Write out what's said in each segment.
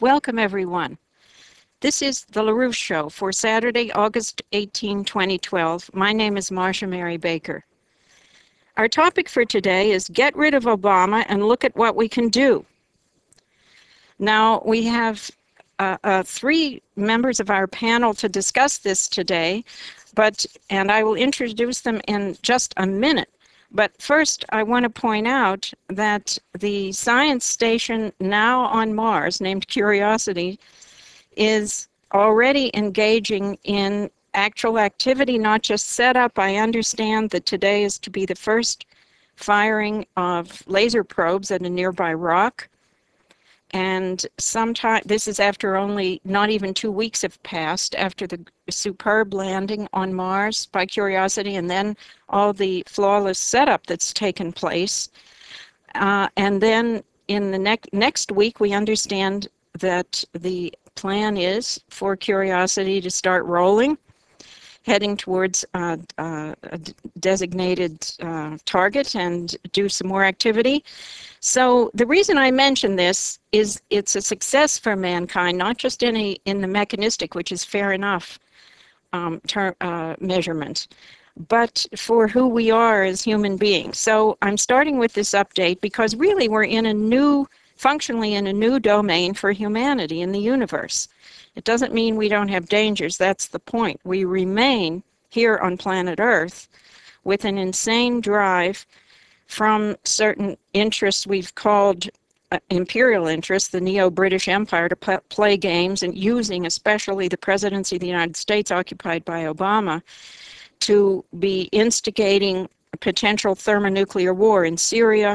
Welcome, everyone. This is the LaRouche Show for Saturday, August 18, 2012. My name is Marsha Mary Baker. Our topic for today is Get Rid of Obama and Look at What We Can Do. Now, we have three members of our panel to discuss this today, and I will introduce them in just a minute. But first, I want to point out that the science station now on Mars, named Curiosity, is already engaging in actual activity, not just setup. I understand that today is to be the first firing of laser probes at a nearby rock. And this is after only not even 2 weeks have passed after the superb landing on Mars by Curiosity, and then all the flawless setup that's taken place. And then in the next week, we understand that the plan is for Curiosity to start rolling, heading towards a designated target and do some more activity. So the reason I mention this is it's a success for mankind, not just in the mechanistic, which is fair enough measurement, but for who we are as human beings. So I'm starting with this update because really we're functionally in a new domain for humanity in the universe. It doesn't mean we don't have dangers. That's the point. We remain here on planet Earth with an insane drive from certain interests we've called imperial interests, the neo-British Empire, to play games, and using especially the presidency of the United States occupied by Obama to be instigating a potential thermonuclear war in Syria,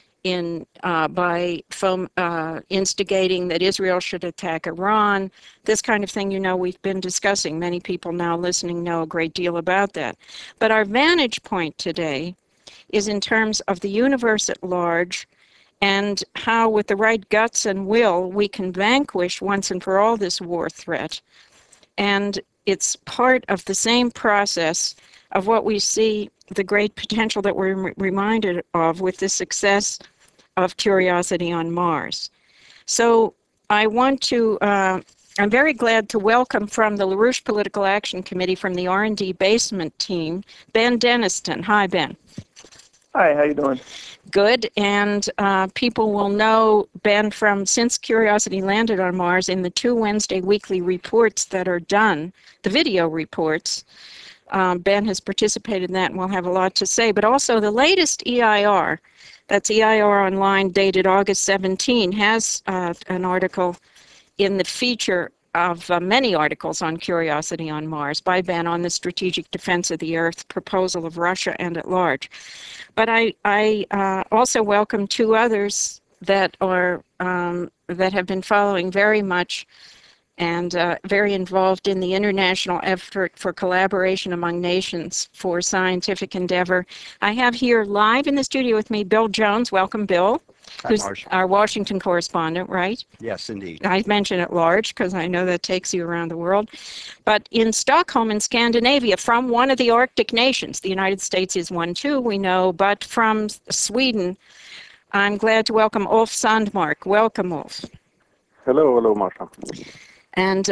by instigating that Israel should attack Iran, this kind of thing. We've been discussing. Many people now listening know a great deal about that. But our vantage point today is in terms of the universe at large and how, with the right guts and will, we can vanquish once and for all this war threat. And it's part of the same process of what we see, the great potential that we're reminded of with the success of Curiosity on Mars. So I'm very glad to welcome from the LaRouche Political Action Committee, from the R&D Basement team, Ben Deniston. Hi, Ben. Hi, how you doing? Good, and people will know Ben since Curiosity landed on Mars in the 2 Wednesday weekly reports that are done, the video reports. Ben has participated in that and will have a lot to say. But also the latest EIR, that's EIR Online, dated August 17, has an article in the feature of many articles on Curiosity on Mars by Ben on the strategic defense of the Earth proposal of Russia and at large. But I also welcome 2 others that have been following very much and very involved in the international effort for collaboration among nations for scientific endeavor. I have here live in the studio with me Bill Jones. Welcome, Bill. Hi, who's Marsha. Our Washington correspondent, right? Yes, indeed. I mention at large because I know that takes you around the world. But in Stockholm, in Scandinavia, from one of the Arctic nations, the United States is one too, we know, but from Sweden, I'm glad to welcome Ulf Sandmark. Welcome, Ulf. Hello, Marsha. And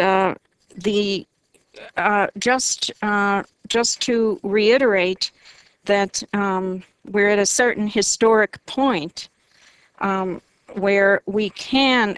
just to reiterate that we're at a certain historic point where we can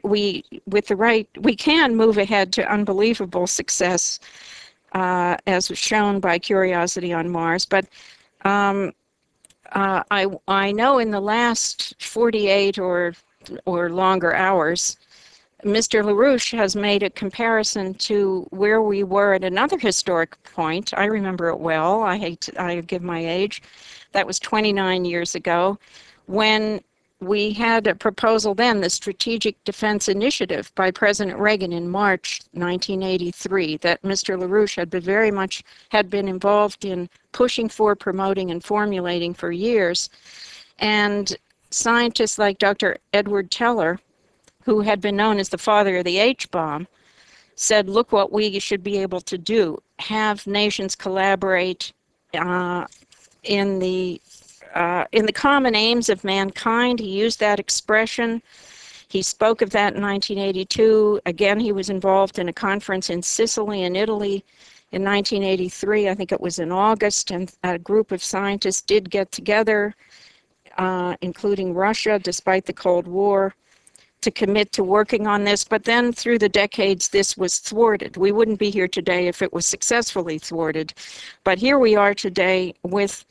move ahead to unbelievable success, as shown by Curiosity on Mars. But I know in the last 48 or longer hours, Mr. LaRouche has made a comparison to where we were at another historic point. I remember it well. I give my age. That was 29 years ago, when we had a proposal then, the Strategic Defense Initiative by President Reagan in March 1983, that Mr. LaRouche had been involved in pushing for, promoting, and formulating for years. And scientists like Dr. Edward Teller, who had been known as the father of the H-bomb, said, look what we should be able to do. Have nations collaborate in the common aims of mankind. He used that expression. He spoke of that in 1982. Again, he was involved in a conference in Sicily in Italy in 1983. I think it was in August, and a group of scientists did get together, including Russia, despite the Cold War, to commit to working on this. But then through the decades, this was thwarted. We wouldn't be here today if it was successfully thwarted. But here we are today with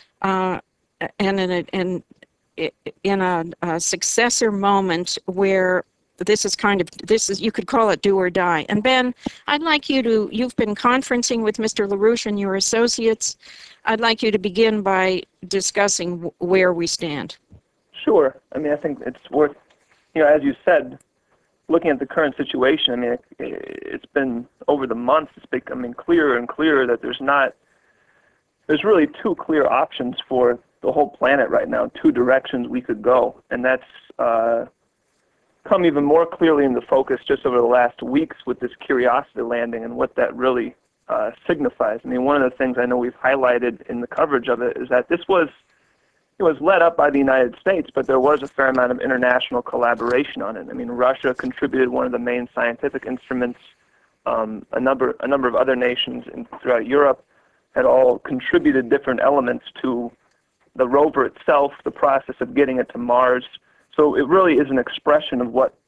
in a successor moment where this is, you could call it do or die. And Ben, I'd like you've been conferencing with Mr. LaRouche and your associates. I'd like you to begin by discussing where we stand. Sure. I mean, I think it's worth, as you said, looking at the current situation. I mean, it's been over the months, it's becoming clearer and clearer that there's really two clear options for the whole planet right now, two directions we could go. And that's come even more clearly into focus just over the last weeks with this Curiosity landing and what that really signifies. I mean, one of the things I know we've highlighted in the coverage of it is that it was led up by the United States, but there was a fair amount of international collaboration on it. I mean, Russia contributed one of the main scientific instruments. A number of other nations throughout Europe had all contributed different elements to the rover itself, the process of getting it to Mars. So it really is an expression of what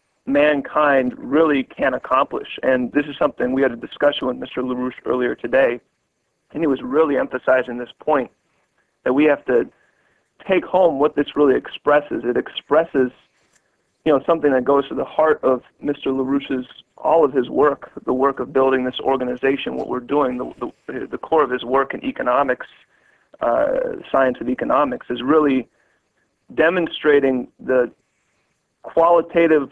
mankind really can accomplish. And this is something we had a discussion with Mr. LaRouche earlier today, and he was really emphasizing this point that we have to take home what this really expresses. It expresses, something that goes to the heart of Mr. LaRouche's, all of his work, the work of building this organization, what we're doing, the core of his work in economics, science of economics, is really demonstrating the qualitative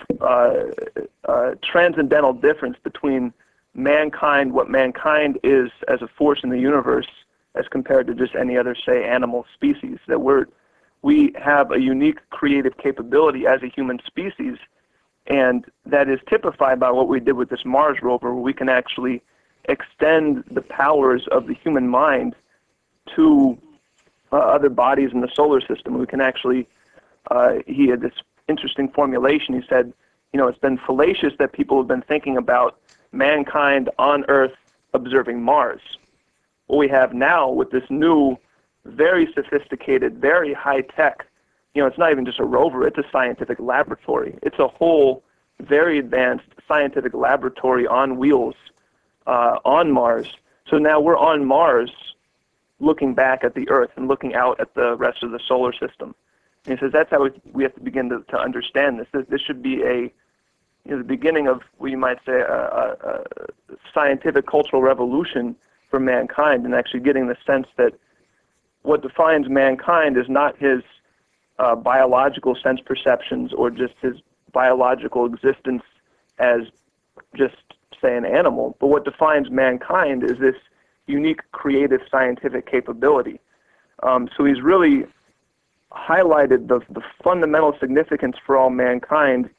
transcendental difference between mankind, what mankind is as a force in the universe, as compared to just any other, say, animal species. That we have a unique creative capability as a human species, and that is typified by what we did with this Mars rover, where we can actually extend the powers of the human mind to other bodies in the solar system. We can actually, he had this interesting formulation. He said, it's been fallacious that people have been thinking about mankind on Earth observing Mars. What we have now with this new, very sophisticated, very high-tech, it's not even just a rover, it's a scientific laboratory. It's a whole very advanced scientific laboratory on wheels on Mars. So now we're on Mars looking back at the Earth and looking out at the rest of the solar system. And he says that's how we have to begin to understand this. This should be the beginning of what you might say a scientific cultural revolution for mankind, and actually getting the sense that what defines mankind is not his biological sense perceptions or just his biological existence as just, say, an animal, but what defines mankind is this unique creative scientific capability. So he's really highlighted the fundamental significance for all mankind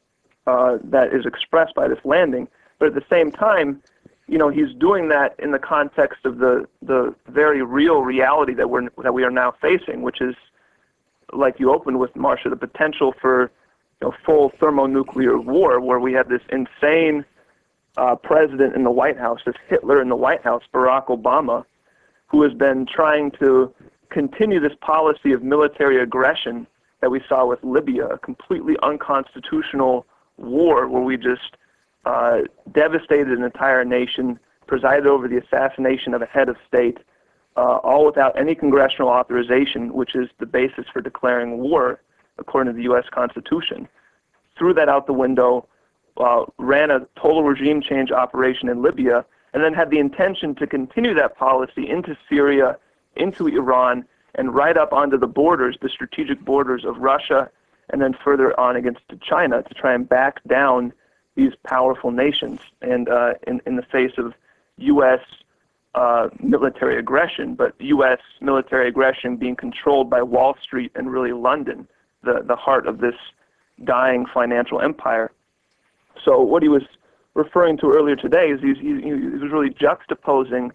that is expressed by this landing, but at the same time, he's doing that in the context of the very real reality that we are now facing, which is, like you opened with, Marcia, the potential for full thermonuclear war, where we have this insane president in the White House, this Hitler in the White House, Barack Obama, who has been trying to continue this policy of military aggression that we saw with Libya, a completely unconstitutional war where we just devastated an entire nation, presided over the assassination of a head of state, all without any congressional authorization, which is the basis for declaring war according to the U.S. Constitution. Threw that out the window, ran a total regime change operation in Libya, and then had the intention to continue that policy into Syria, into Iran, and right up onto the borders, the strategic borders of Russia, and then further on against China to try and back down these powerful nations, and in the face of U.S. Military aggression, but U.S. military aggression being controlled by Wall Street and really London, the heart of this dying financial empire. So what he was referring to earlier today is he was really juxtaposing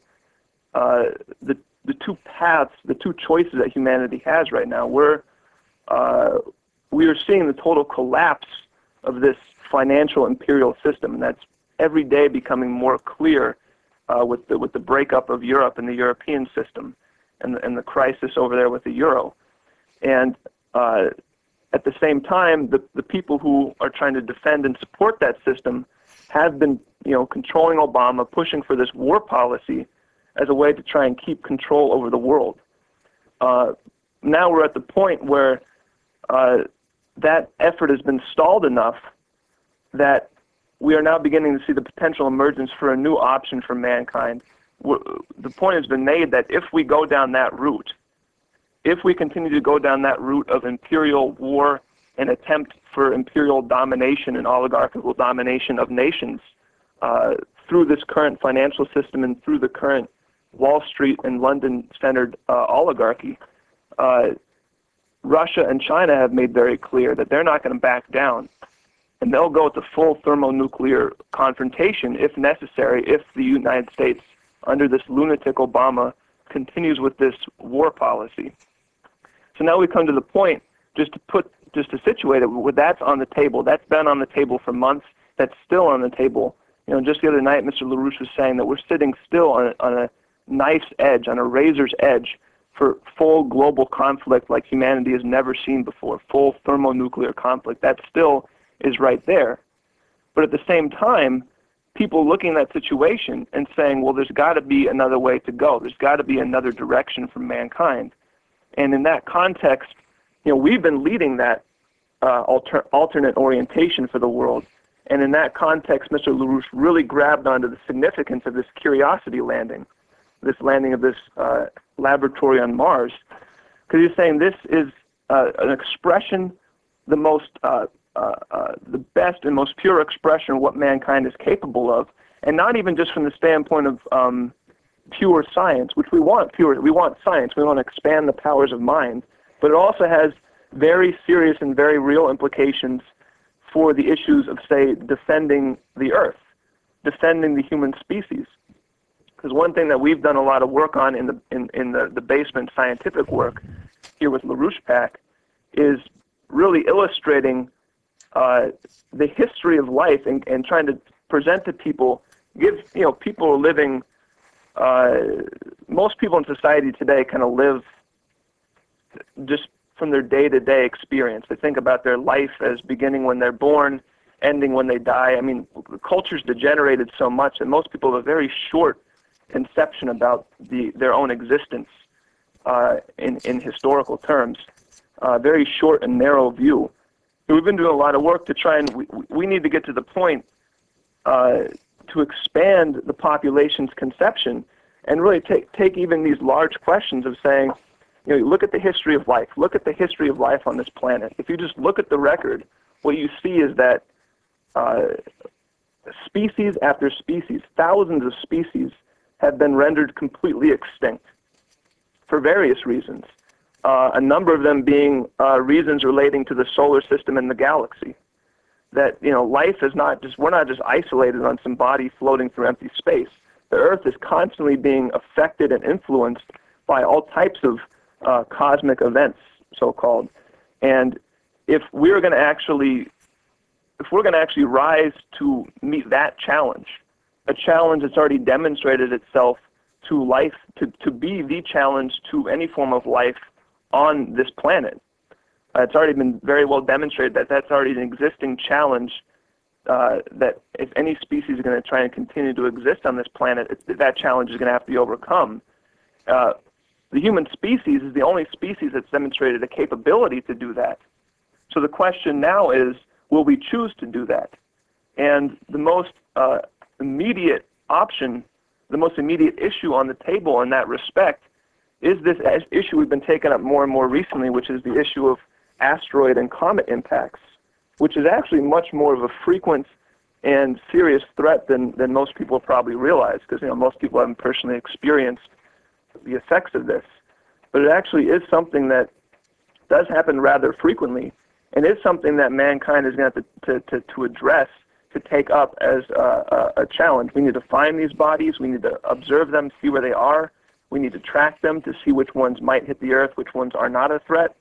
the two paths, the two choices that humanity has right now. We're we are seeing the total collapse of this financial imperial system, and that's every day becoming more clear with the breakup of Europe and the European system, and the crisis over there with the euro. And at the same time, the people who are trying to defend and support that system have been, controlling Obama, pushing for this war policy as a way to try and keep control over the world. Now we're at the point where that effort has been stalled enough that we are now beginning to see the potential emergence for a new option for mankind. The point has been made that if we go down that route, if we continue to go down that route of imperial war and attempt for imperial domination and oligarchical domination of nations through this current financial system and through the current Wall Street and London-centered oligarchy, Russia and China have made very clear that they're not going to back down, and they'll go to full thermonuclear confrontation if necessary, if the United States, under this lunatic Obama, continues with this war policy. So now we come to the point, just to situate it, that's on the table. That's been on the table for months. That's still on the table. Just the other night, Mr. LaRouche was saying that we're sitting still on a knife's edge, on a razor's edge, for full global conflict like humanity has never seen before, full thermonuclear conflict. That still is right there. But at the same time, people looking at that situation and saying, well, there's got to be another way to go. There's got to be another direction for mankind. And in that context, we've been leading that alternate orientation for the world. And in that context, Mr. LaRouche really grabbed onto the significance of this Curiosity landing, this landing of this laboratory on Mars, because he's saying this is an expression, the best and most pure expression of what mankind is capable of, and not even just from the standpoint of pure science, which we want science, we want to expand the powers of mind, but it also has very serious and very real implications for the issues of, say, defending the Earth, defending the human species. Because one thing that we've done a lot of work on in the basement scientific work here with LaRouche PAC is really illustrating the history of life and trying to present to people, people are living, most people in society today kind of live just from their day-to-day experience. They think about their life as beginning when they're born, ending when they die. I mean, the culture's degenerated so much that most people have a very short conception about their own existence in historical terms, very short and narrow view. And we've been doing a lot of work to try and we need to get to the point to expand the population's conception and really take even these large questions of saying, look at the history of life. Look at the history of life on this planet. If you just look at the record, what you see is that species after species, thousands of species, have been rendered completely extinct for various reasons. A number of them being reasons relating to the solar system and the galaxy. That life is we're not just isolated on some body floating through empty space. The Earth is constantly being affected and influenced by all types of cosmic events, so-called. And if we're going to actually rise to meet that challenge, a challenge that's already demonstrated itself to life, to be the challenge to any form of life on this planet. It's already been very well demonstrated that that's already an existing challenge, that if any species is going to try and continue to exist on this planet, that challenge is going to have to be overcome. The human species is the only species that's demonstrated a capability to do that. So the question now is, will we choose to do that? And the most immediate option, the most immediate issue on the table in that respect is this issue we've been taking up more and more recently, which is the issue of asteroid and comet impacts, which is actually much more of a frequent and serious threat than most people probably realize, because most people haven't personally experienced the effects of this. But it actually is something that does happen rather frequently, and is something that mankind is going to have to address, to take up as a challenge. We need to find these bodies. We need to observe them, see where they are. We need to track them to see which ones might hit the Earth, which ones are not a threat.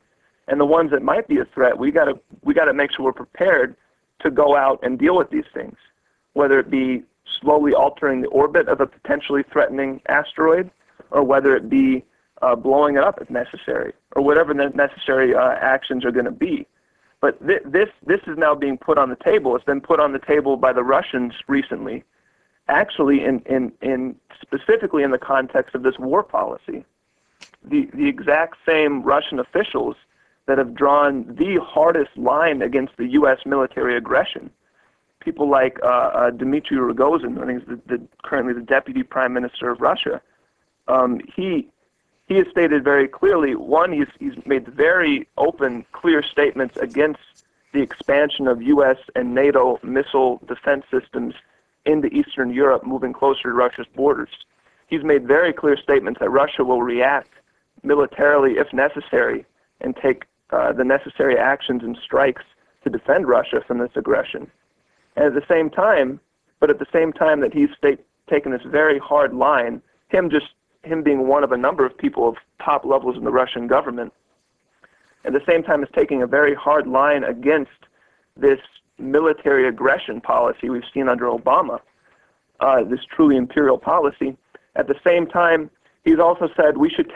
And the ones that might be a threat, we got to make sure we're prepared to go out and deal with these things, whether it be slowly altering the orbit of a potentially threatening asteroid, or whether it be blowing it up if necessary, or whatever the necessary actions are going to be. But this is now being put on the table. It's been put on the table by the Russians recently, actually in specifically in the context of this war policy. The exact same Russian officials that have drawn the hardest line against the U.S. military aggression, people like Dmitry Rogozin, I think is currently the Deputy Prime Minister of Russia. He has stated very clearly, one, he's made very open, clear statements against the expansion of U.S. and NATO missile defense systems into Eastern Europe, moving closer to Russia's borders. He's made very clear statements that Russia will react militarily if necessary and take the necessary actions and strikes to defend Russia from this aggression. And at the same time that he's taken this very hard line, him being one of a number of people of top levels in the Russian government, at the same time is taking a very hard line against this military aggression policy we've seen under Obama, this truly imperial policy. At the same time, he's also said we should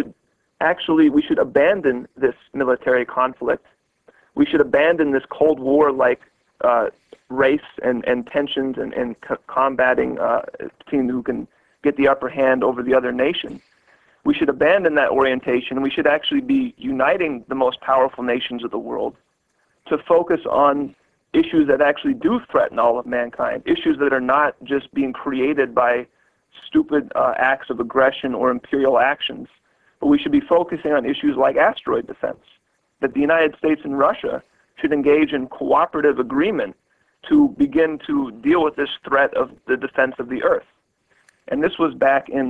abandon this military conflict. We should abandon this Cold War-like race and tensions and combating team who can get the upper hand over the other nation. We should abandon that orientation. We should actually be uniting the most powerful nations of the world to focus on issues that actually do threaten all of mankind, issues that are not just being created by stupid acts of aggression or imperial actions, but we should be focusing on issues like asteroid defense, that the United States and Russia should engage in cooperative agreement to begin to deal with this threat of the defense of the Earth. And this was back in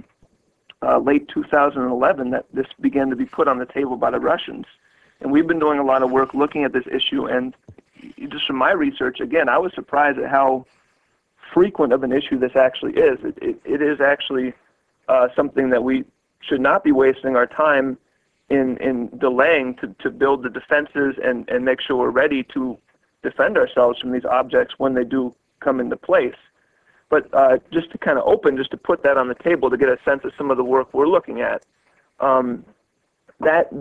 late 2011 that this began to be put on the table by the Russians. And we've been doing a lot of work looking at this issue, and just from my research, again, I was surprised at how frequent of an issue this actually is. It is actually something that we should not be wasting our time in delaying to build the defenses and make sure we're ready to defend ourselves from these objects when they do come into place. But just to kind of just to put that on the table to get a sense of some of the work we're looking at, that's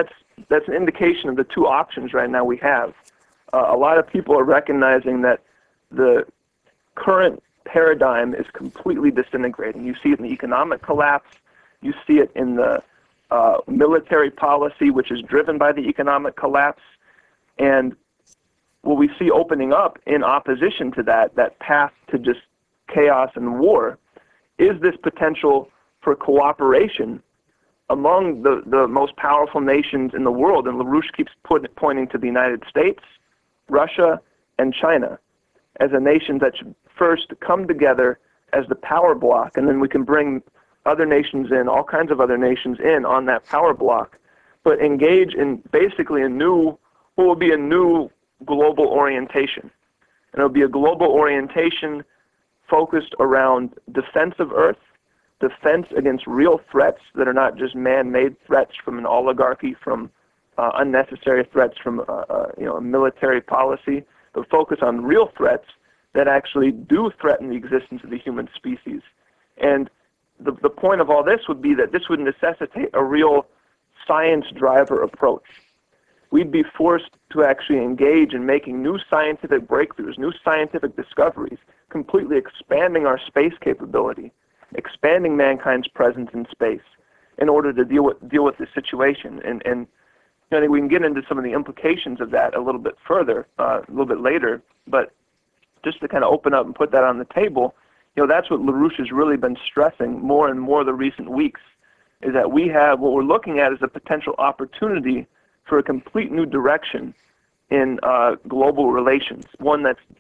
an indication of the two options right now we have. A lot of people are recognizing that the current paradigm is completely disintegrating. You see it in the economic collapse. You see it in the military policy, which is driven by the economic collapse. And what we see opening up in opposition to that path to just chaos and war, is this potential for cooperation among the most powerful nations in the world. And LaRouche keeps pointing to the United States, Russia, and China as a nation that should first come together as the power block, and then we can bring other nations in, all kinds of other nations in on that power block, but engage in basically what will be a new global orientation. And it will be a global orientation focused around defense of Earth, defense against real threats that are not just man-made threats from an oligarchy, from unnecessary threats from a military policy, but focus on real threats that actually do threaten the existence of the human species. And the point of all this would be that this would necessitate a real science driver approach. We'd be forced to actually engage in making new scientific breakthroughs, new scientific discoveries, completely expanding our space capability, expanding mankind's presence in space in order to deal with this situation. And I think we can get into some of the implications of that a little bit further, a little bit later, but just to kind of open up and put that on the table, that's what LaRouche has really been stressing more and more the recent weeks, is that what we're looking at is a potential opportunity for a complete new direction in global relations, one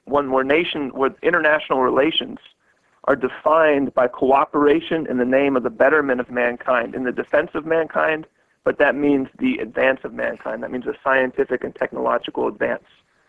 where international relations are defined by cooperation in the name of the betterment of mankind, in the defense of mankind, but that means the advance of mankind. That means a scientific and technological advance.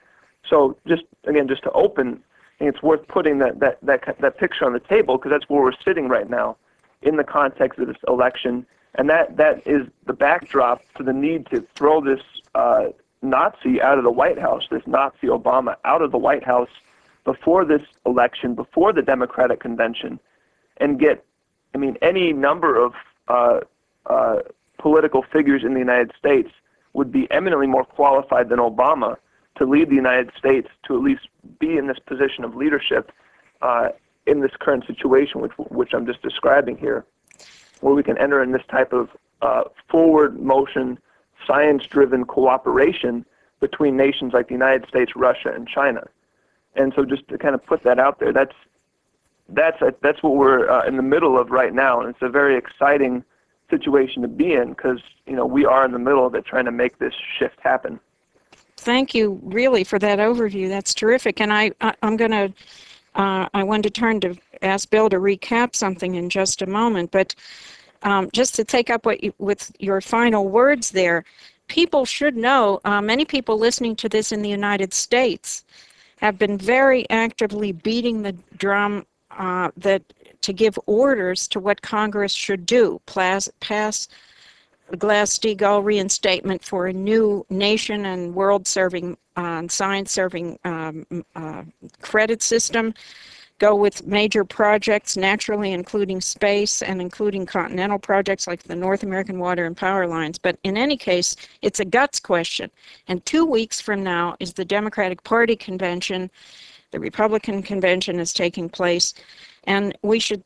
So just to open, I think it's worth putting that picture on the table, because that's where we're sitting right now in the context of this election And that is the backdrop to the need to throw this Nazi out of the White House, this Nazi Obama out of the White House before this election, before the Democratic convention, and get, I mean, any number of political figures in the United States would be eminently more qualified than Obama to lead the United States to at least be in this position of leadership in this current situation, which I'm just describing here, where we can enter in this type of forward motion, science-driven cooperation between nations like the United States, Russia, and China. And so just to kind of put that out there, that's what we're in the middle of right now, and it's a very exciting situation to be in because, you know, we are in the middle of it trying to make this shift happen. Thank you really for that overview. That's terrific. And I wanted to turn to ask Bill to recap something in just a moment, but just to take up with your final words there, people should know, many people listening to this in the United States have been very actively beating the drum to give orders to what Congress should do, pass the Glass-Steagall reinstatement for a new nation and world-serving, science-serving credit system, go with major projects, naturally including space and including continental projects like the North American water and power lines. But in any case, it's a guts question. And 2 weeks from now is the Democratic Party convention. The Republican convention is taking place. And we should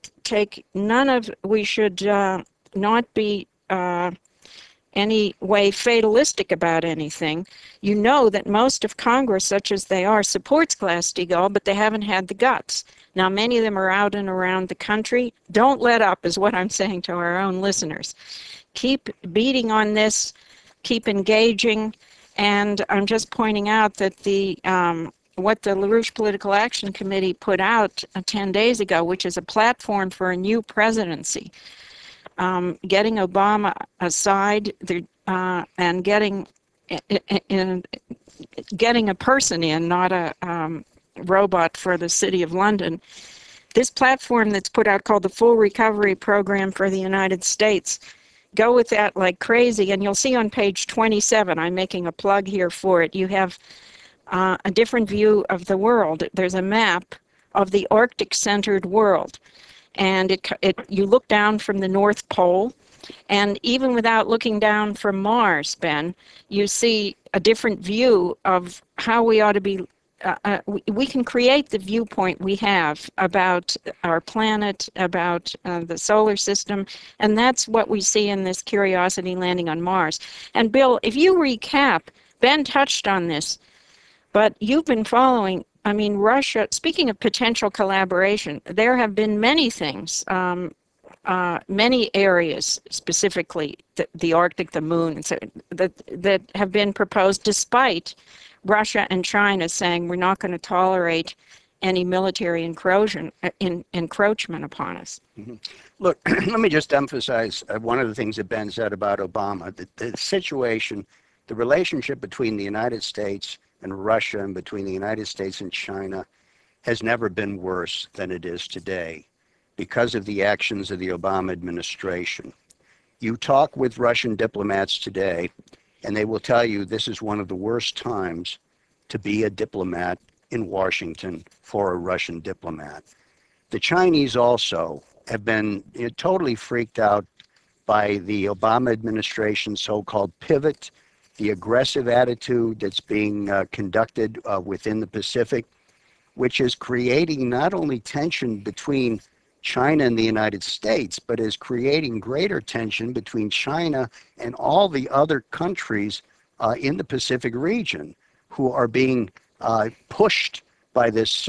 not be any way fatalistic about anything. You know that most of Congress, such as they are, supports Glass-Steagall, but they haven't had the guts. Now, many of them are out and around the country. Don't let up is what I'm saying to our own listeners. Keep beating on this, keep engaging, and I'm just pointing out that what the LaRouche Political Action Committee put out 10 days ago, which is a platform for a new presidency, getting Obama aside and getting a person in, not a robot for the City of London. This platform that's put out called the Full Recovery Program for the United States, go with that like crazy, and you'll see on page 27, I'm making a plug here for it, you have a different view of the world. There's a map of the Arctic-centered world. And you look down from the North Pole, and even without looking down from Mars, Ben, you see a different view of how we ought to be. We can create the viewpoint we have about our planet, about the solar system, and that's what we see in this Curiosity landing on Mars. And Bill, if you recap, Ben touched on this, but you've been following. I mean, Russia, speaking of potential collaboration, there have been many things, many areas, specifically the Arctic, the moon, that have been proposed despite Russia and China saying we're not going to tolerate any military encroachment upon us. Mm-hmm. Look, let me just emphasize one of the things that Ben said about Obama, the situation, the relationship between the United States and Russia and between the United States and China has never been worse than it is today because of the actions of the Obama administration. You talk with Russian diplomats today, and they will tell you this is one of the worst times to be a diplomat in Washington for a Russian diplomat. The Chinese also have been totally freaked out by the Obama administration's so-called pivot, the aggressive attitude that's being conducted within the Pacific, which is creating not only tension between China and the United States, but is creating greater tension between China and all the other countries in the Pacific region who are being pushed by this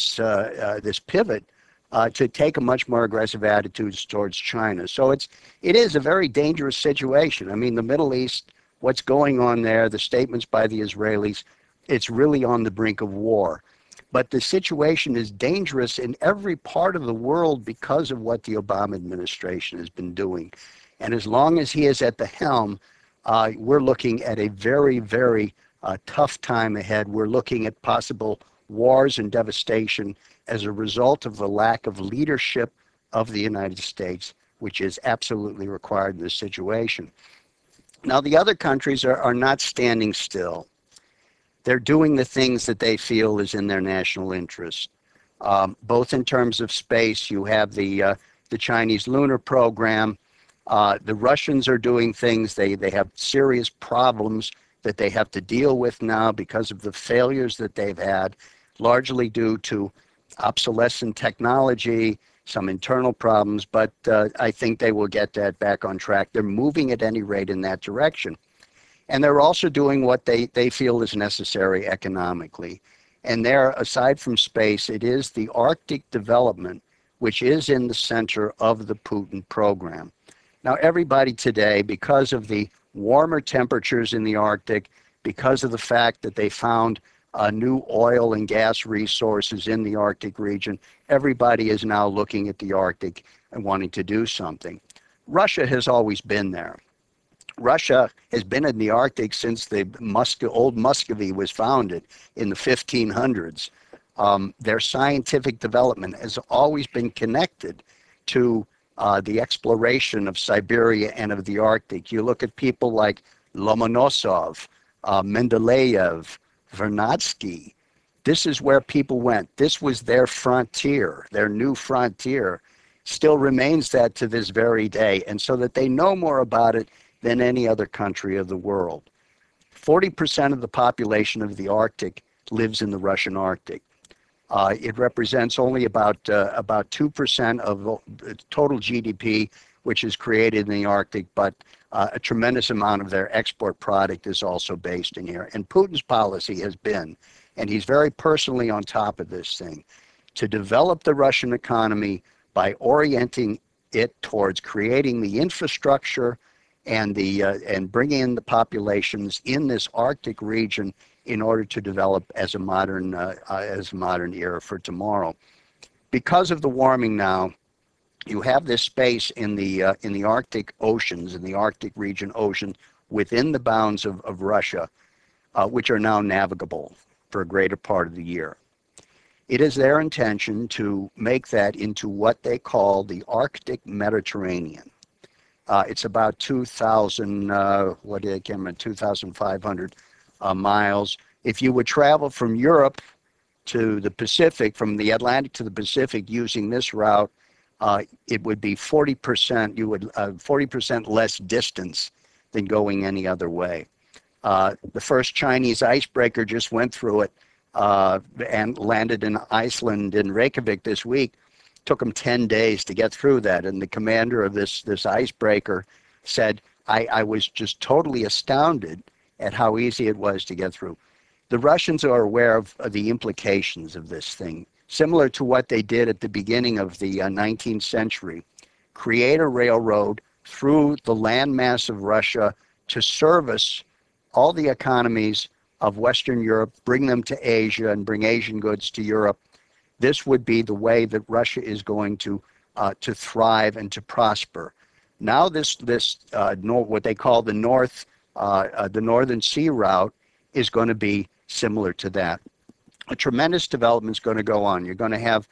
pivot to take a much more aggressive attitude towards China. So it is a very dangerous situation. I mean, the Middle East, what's going on there, the statements by the Israelis, it's really on the brink of war. But the situation is dangerous in every part of the world because of what the Obama administration has been doing. And as long as he is at the helm, we're looking at a very, very tough time ahead. We're looking at possible wars and devastation as a result of the lack of leadership of the United States which is absolutely required in this situation. Now, the other countries are not standing still. They're doing the things that they feel is in their national interest. Both in terms of space, you have the Chinese lunar program. The Russians are doing things. They have serious problems that they have to deal with now because of the failures that they've had, largely due to obsolescent technology, some internal problems, but I think they will get that back on track. They're moving at any rate in that direction. And they're also doing what they feel is necessary economically. And there, aside from space, it is the Arctic development which is in the center of the Putin program. Now, everybody today, because of the warmer temperatures in the Arctic, because of the fact that they found new oil and gas resources in the Arctic region, everybody is now looking at the Arctic and wanting to do something. Russia has always been there. Russia has been in the Arctic since the old Muscovy was founded in the 1500s. Their scientific development has always been connected to the exploration of Siberia and of the Arctic. You look at people like Lomonosov, Mendeleev, Vernadsky. This is where people went. This was their frontier, their new frontier. Still remains that to this very day, and so that they know more about it than any other country of the world. 40% of the population of the Arctic lives in the Russian Arctic. It represents only about 2% of total GDP, which is created in the Arctic, but a tremendous amount of their export product is also based in here. And Putin's policy has been, and he's very personally on top of this thing, to develop the Russian economy by orienting it towards creating the infrastructure and bringing in the populations in this Arctic region in order to develop as a modern era for tomorrow. Because of the warming now, you have this space in the Arctic oceans, in the Arctic region ocean, within the bounds of Russia, which are now navigable for a greater part of the year. It is their intention to make that into what they call the Arctic Mediterranean. It's about 2,500 miles. If you would travel from Europe to the Pacific, from the Atlantic to the Pacific using this route, it would be 40%. 40% less distance than going any other way. The first Chinese icebreaker just went through it and landed in Iceland in Reykjavik this week. Took them 10 days to get through that, and the commander of this icebreaker said, I was just totally astounded at how easy it was to get through. The Russians are aware of the implications of this thing, similar to what they did at the beginning of the 19th century. Create a railroad through the landmass of Russia to service all the economies of Western Europe, bring them to Asia and bring Asian goods to Europe. This would be the way that Russia is going to thrive and to prosper. Now what they call the Northern Sea Route is going to be similar to that. A tremendous development is going to go on. You're going to have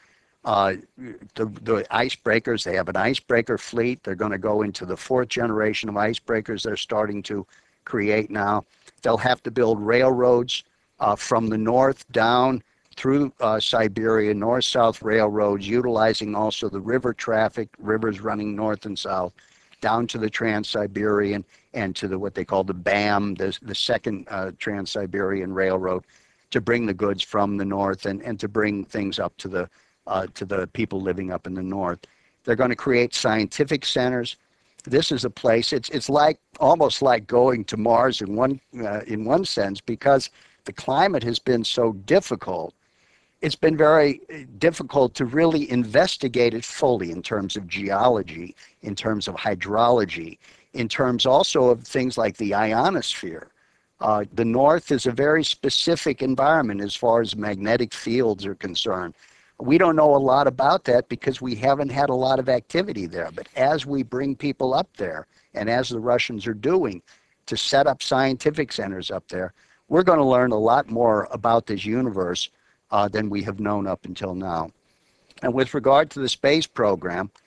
the icebreakers. They have an icebreaker fleet. They're going to go into the fourth generation of icebreakers they're starting to create now. They'll have to build railroads from the north down through Siberia, north-south railroads, utilizing also the river traffic, rivers running north and south, down to the Trans-Siberian and to what they call the BAM, the second Trans-Siberian Railroad, to bring the goods from the north and to bring things up to the people living up in the north. They're going to create scientific centers. This is a place, it's like almost like going to Mars in one sense, because the climate has been so difficult. It's been very difficult to really investigate it fully in terms of geology, in terms of hydrology, in terms also of things like the ionosphere. The north is a very specific environment as far as magnetic fields are concerned. We don't know a lot about that because we haven't had a lot of activity there. But as we bring people up there, and as the Russians are doing, to set up scientific centers up there, we're going to learn a lot more about this universe than we have known up until now. And with regard to the space program,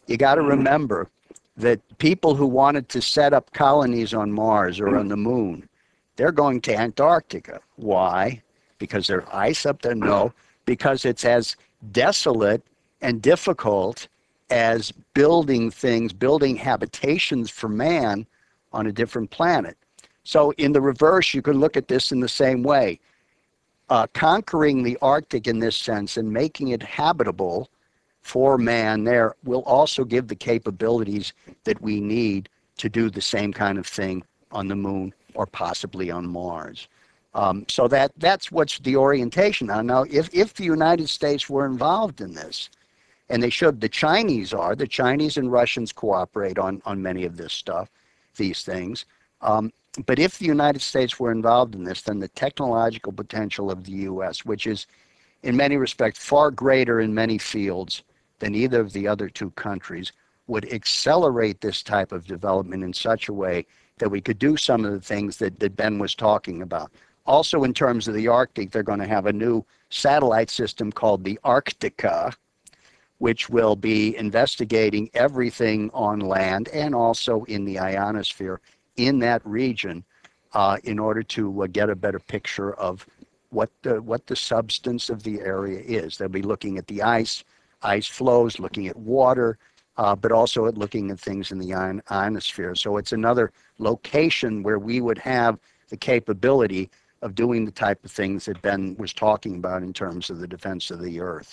you got to remember that people who wanted to set up colonies on Mars or on the moon, they're going to Antarctica. Why? Because there's ice up there? No, because it's as desolate and difficult as building things, building habitations for man on a different planet. So in the reverse, you could look at this in the same way. Conquering the Arctic in this sense and making it habitable for man there will also give the capabilities that we need to do the same kind of thing on the moon or possibly on Mars. So that's what's the orientation now. Now, if the United States were involved in this, and they should, the Chinese and Russians cooperate on many of this stuff, these things. But if the United States were involved in this, then the technological potential of the U.S., which is in many respects far greater in many fields than either of the other two countries, would accelerate this type of development in such a way that we could do some of the things that Ben was talking about. Also, in terms of the Arctic, they're going to have a new satellite system called the Arctica, which will be investigating everything on land and also in the ionosphere in that region in order to get a better picture of what the substance of the area is. They'll be looking at the ice flows, looking at water, but also at looking at things in the ionosphere. So it's another location where we would have the capability of doing the type of things that Ben was talking about in terms of the defense of the Earth.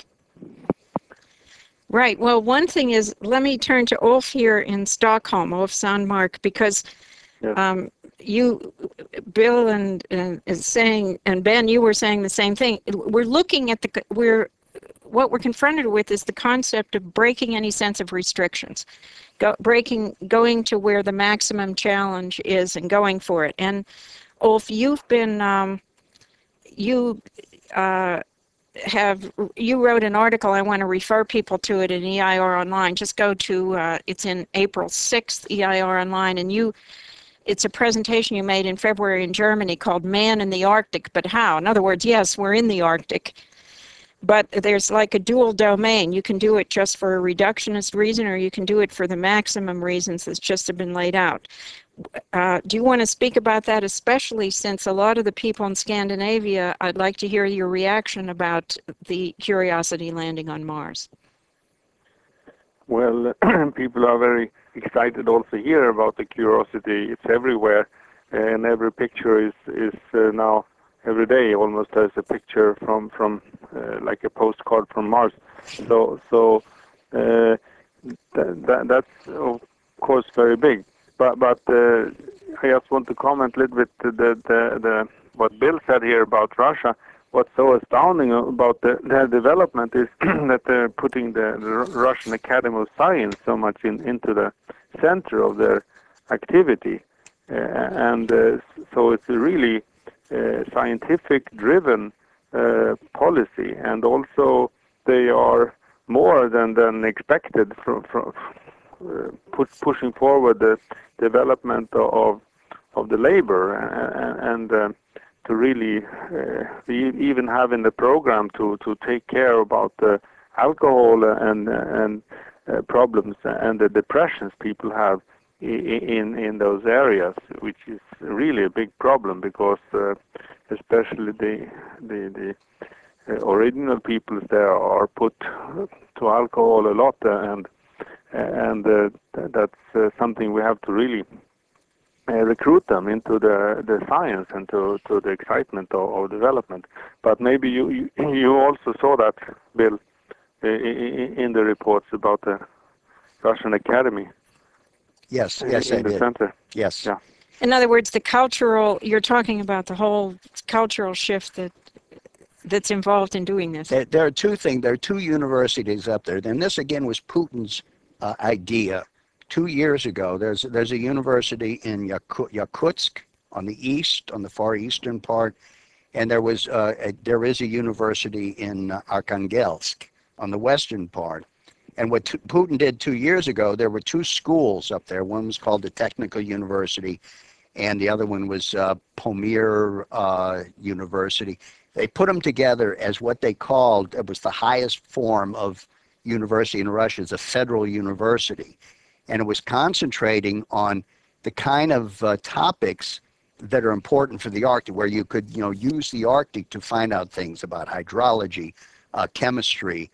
Right. Well, one thing is, let me turn to Ulf here in Stockholm, Ulf Sandmark, because Yes. you, Bill, and is saying, and Ben, you were saying the same thing. We're looking at what we're confronted with is the concept of breaking any sense of restrictions, going to where the maximum challenge is and going for it. And Ulf, you've been you wrote an article. I want to refer people to it in EIR Online. Just go to, it's in April 6th, EIR Online, and it's a presentation you made in February in Germany called Man in the Arctic, but how? In other words, yes, we're in the Arctic, but there's like a dual domain. You can do it just for a reductionist reason, or you can do it for the maximum reasons that's just have been laid out. Do you want to speak about that, especially since a lot of the people in Scandinavia, I'd like to hear your reaction about the Curiosity landing on Mars. Well, people are very excited also here about the Curiosity. It's everywhere, and every picture is now every day almost there's a picture from like a postcard from Mars. So that's of course very big. But I just want to comment a little bit the what Bill said here about Russia. What's so astounding about their development is that they're putting the Russian Academy of Science so much into the center of their activity, and so it's a really scientific-driven policy, and also they are more than expected from pushing forward the development of the labor and to really even having the program to take care about the alcohol and problems and the depressions people have in those areas, which is really a big problem because especially the original peoples there are put to alcohol a lot and that's something we have to really recruit them into the science and to the excitement of development. But maybe you also saw that, Bill, in the reports about the Russian Academy. Yes, in I the did. center. Yes. Yeah. In other words, you're talking about the whole cultural shift that's involved in doing this. There are two things. There are two universities up there. And this, again, was Putin's idea. 2 years ago, there's a university in Yakutsk on the far eastern part, and there is a university in Arkhangelsk on the western part. And what Putin did 2 years ago, there were two schools up there. One was called the Technical University, and the other one was Pomir University. They put them together as what they called, it was the highest form of university in Russia is a federal university, and it was concentrating on the kind of topics that are important for the Arctic, where you could, use the Arctic to find out things about hydrology, chemistry,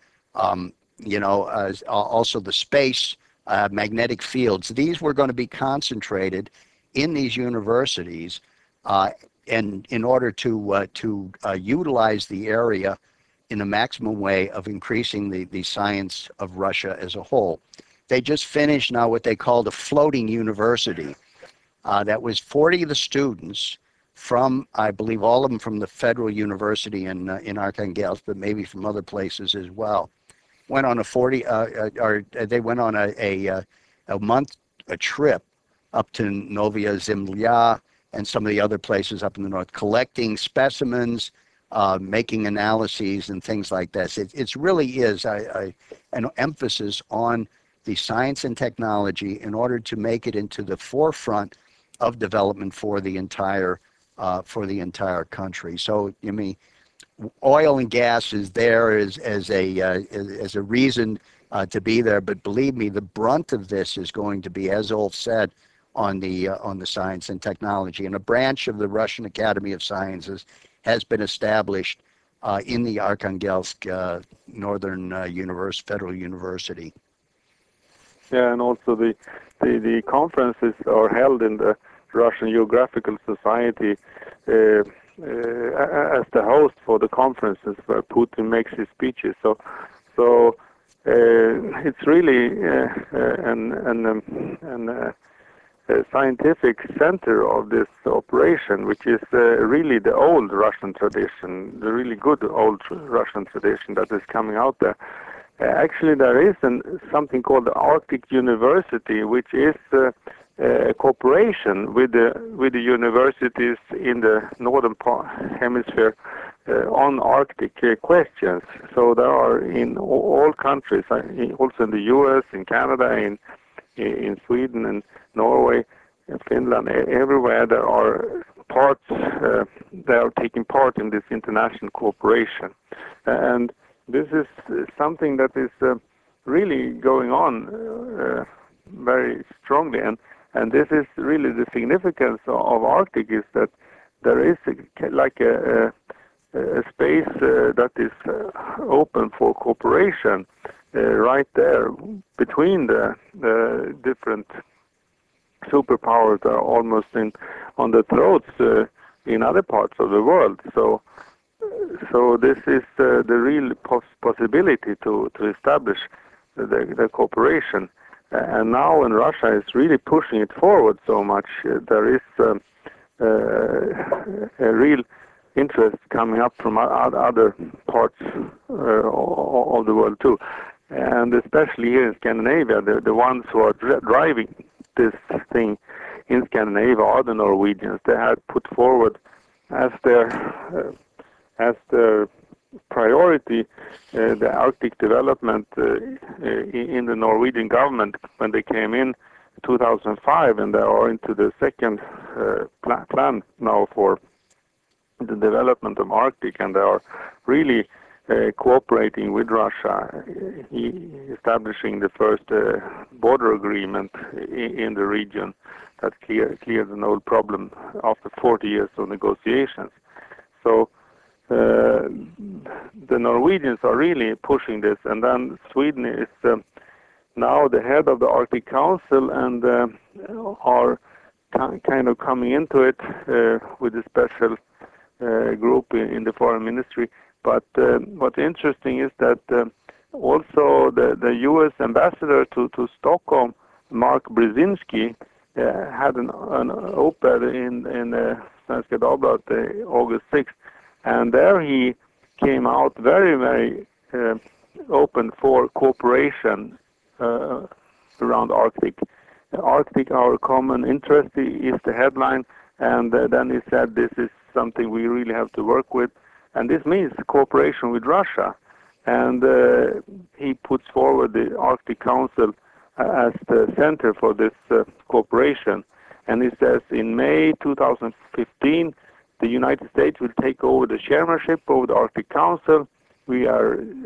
also the space, magnetic fields. These were going to be concentrated in these universities, and in order to utilize the area in the maximum way of increasing the science of Russia as a whole. They just finished now what they called a floating university. That was 40 of the students from, I believe, all of them from the Federal University in Arkhangelsk, but maybe from other places as well. Went on they went on a month trip up to Novaya Zemlya and some of the other places up in the north, collecting specimens, making analyses and things like this. It really is an emphasis on the science and technology in order to make it into the forefront of development for the entire country. So, I mean, oil and gas is there as a reason to be there, but believe me, the brunt of this is going to be, as Ulf said, on the science and technology. And a branch of the Russian Academy of Sciences has been established in the Arkhangelsk Northern Federal University. Yeah, and also the conferences are held in the Russian Geographical Society as the host for the conferences where Putin makes his speeches. So it's really a scientific center of this operation, which is really the old Russian tradition, the really good old Russian tradition that is coming out there. Actually, there is something called the Arctic University, which is a cooperation with the universities in the northern hemisphere on Arctic questions. So there are in all countries, also in the U.S., in Canada, in Sweden and Norway, in Finland, everywhere there are parts. They are taking part in this international cooperation, and this is something that is really going on very strongly, and this is really the significance of Arctic, is that there is a space that is open for cooperation right there between the different superpowers that are almost on the throats in other parts of the world. So this is the real possibility to establish the cooperation. And now when Russia is really pushing it forward so much, there is a real interest coming up from other parts of the world too. And especially here in Scandinavia, the ones who are driving this thing in Scandinavia are the Norwegians. They had put forward as their priority the Arctic development in the Norwegian government when they came in 2005, and they are into the second plan now for the development of Arctic, and they are really cooperating with Russia, establishing the first border agreement in the region that cleared an old problem after 40 years of negotiations. So the Norwegians are really pushing this, and then Sweden is now the head of the Arctic Council and are kind of coming into it with a special group in the foreign ministry. But what's interesting is that also the U.S. ambassador to Stockholm, Mark Brzezinski, had an op-ed in Svenska Dagbladet August 6th, and there he came out very, very open for cooperation around Arctic. Arctic, our common interest, is the headline, and then he said this is something we really have to work with, and this means cooperation with Russia. And he puts forward the Arctic Council as the center for this cooperation. And he says in May 2015, the United States will take over the chairmanship of the Arctic Council. We are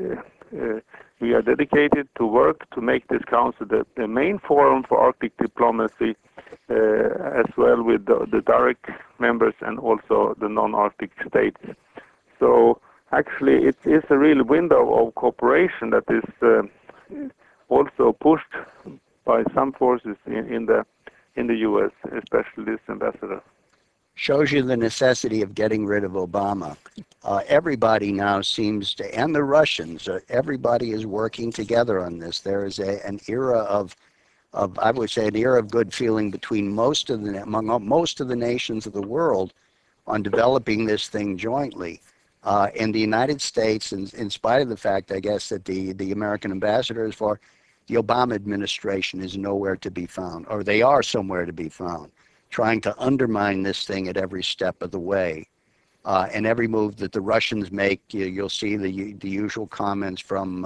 we are dedicated to work to make this council the main forum for Arctic diplomacy, as well with the direct members and also the non-Arctic states. So actually it is a real window of cooperation that is also pushed by some forces in the U.S., especially this ambassador. Shows you the necessity of getting rid of Obama. Everybody now seems to, and the Russians, everybody is working together on this. There is an era of, I would say, an era of good feeling between among most of the nations of the world on developing this thing jointly. And the United States, in spite of the fact, I guess, that the American ambassador is for, the Obama administration is nowhere to be found, or they are somewhere to be found, trying to undermine this thing at every step of the way. And every move that the Russians make, you'll see the usual comments from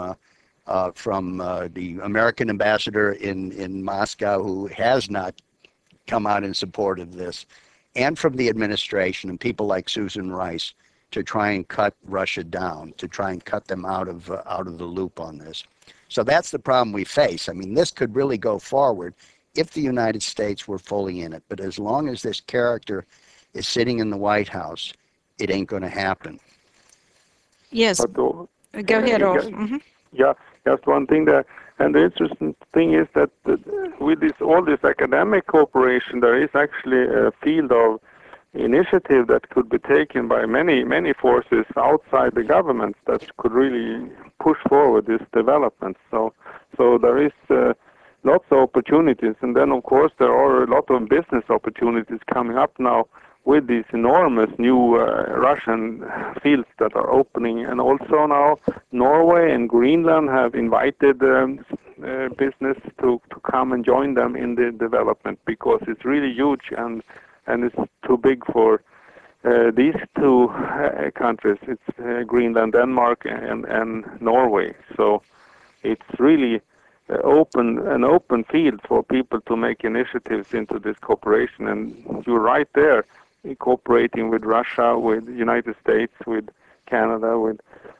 the American ambassador in Moscow, who has not come out in support of this, and from the administration and people like Susan Rice, to try and cut Russia down, to try and cut them out of the loop on this. So that's the problem we face. I mean, this could really go forward if the United States were fully in it. But as long as this character is sitting in the White House, it ain't going to happen. Yes. But, Go ahead, Ulf. Mm-hmm. Yeah, just one thing there. And the interesting thing is that with all this academic cooperation, there is actually a field of initiative that could be taken by many forces outside the government that could really push forward this development. So there is lots of opportunities, and then of course there are a lot of business opportunities coming up now with these enormous new Russian fields that are opening, and also now Norway and Greenland have invited business to come and join them in the development, because it's really huge and it's too big for these two countries. It's Greenland, Denmark, and Norway. So it's really an open field for people to make initiatives into this cooperation. And you're right there, cooperating with Russia, with the United States, with Canada, with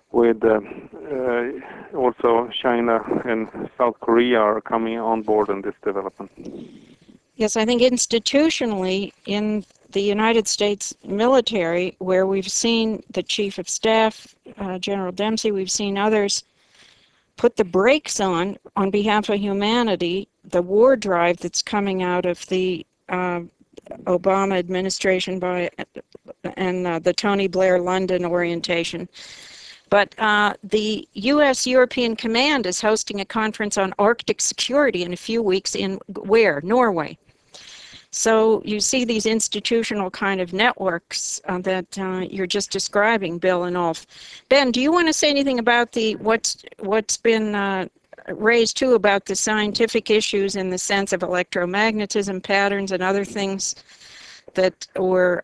also China and South Korea are coming on board in this development. Yes, I think institutionally in the United States military, where we've seen the Chief of Staff, General Dempsey, we've seen others put the brakes on behalf of humanity, the war drive that's coming out of the Obama administration and the Tony Blair London orientation. But the U.S. European Command is hosting a conference on Arctic security in a few weeks in where? Norway. So you see these institutional kind of networks that you're just describing, Bill and Ulf. Ben, do you want to say anything about what's been raised too about the scientific issues in the sense of electromagnetism patterns and other things that were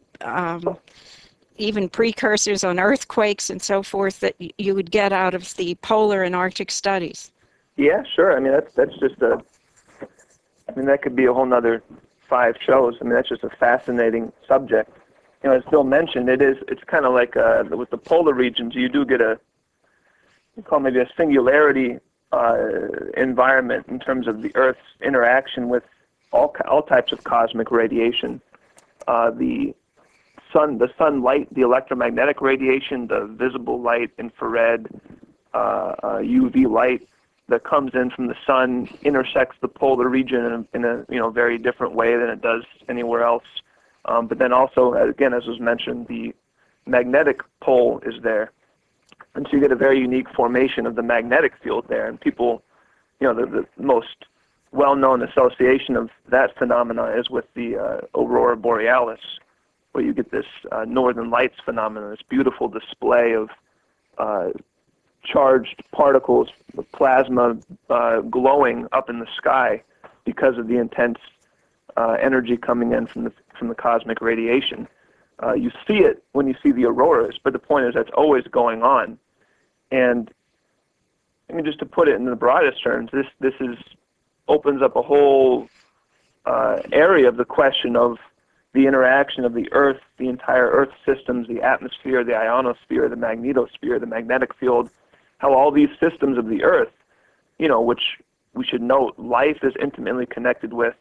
even precursors on earthquakes and so forth that you would get out of the polar and Arctic studies? Yeah, sure. I mean, that's just that could be a whole nother 5 shows. I mean, that's just a fascinating subject. You know, as Bill mentioned, it's kind of like with the polar regions, you do get maybe a singularity environment in terms of the Earth's interaction with all types of cosmic radiation. The sunlight, the electromagnetic radiation, the visible light, infrared, UV light that comes in from the sun intersects the polar region in a very different way than it does anywhere else. But then also, again, as was mentioned, the magnetic pole is there, and so you get a very unique formation of the magnetic field there. And people, the most well-known association of that phenomena is with the aurora borealis, where you get this northern lights phenomenon, this beautiful display of charged particles, plasma glowing up in the sky because of the intense energy coming in from the cosmic radiation. You see it when you see the auroras, but the point is that's always going on. And I mean, just to put it in the broadest terms, this opens up a whole area of the question of the interaction of the Earth, the entire Earth systems, the atmosphere, the ionosphere, the magnetosphere, the magnetic field, how all these systems of the Earth, which we should note, life is intimately connected with.